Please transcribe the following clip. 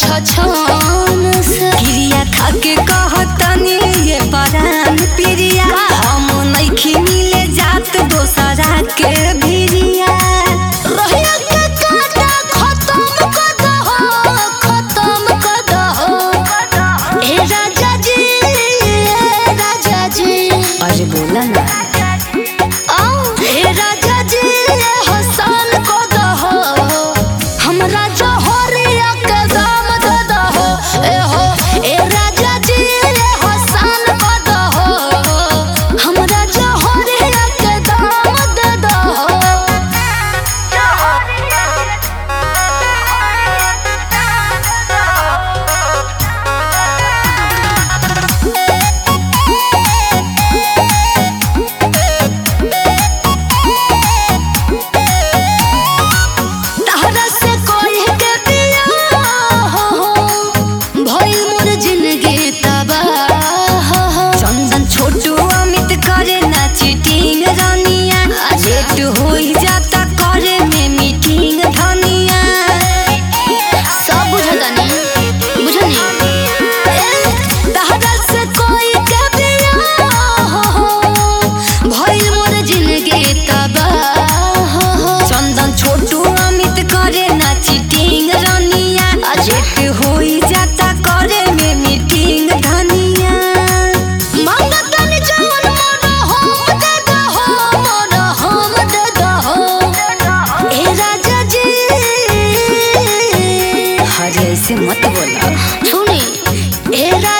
छछन से गिरिया खाके कहतनी ये परान पिरिया हम नइखी मिले जात दोसरा के भिरिया रहिया के काटा खत्म कर दहो खत्म कर दहो ए राजा जी अरे बोला ना ए राजा जी हसन को दहो हमरा जहरिया के दाम दे दहो ए हो ए राजा जी हसन को दहो हमरा जहरिया के दाम दे दहो तहरा से कोई के पिया हो भइल मोर जिंदगी तबाह हो चंदन छोटू अमित करे ना चीटिंग रानिया लेट होई जाता करे में मीटिंग धनिया सब बुझतानी बुझनी तहरा से कोई के पिया हो भइल मोर जिंदगी तबाह हो चंदन छोटू अमित करे ना चीटिंग रानिया लेट होई जाता करे में मीटिंग धनिया मंगतनी जवन मोर हम दे दहो ए राजा जी हरे ऐसे मत बोला सुनी ए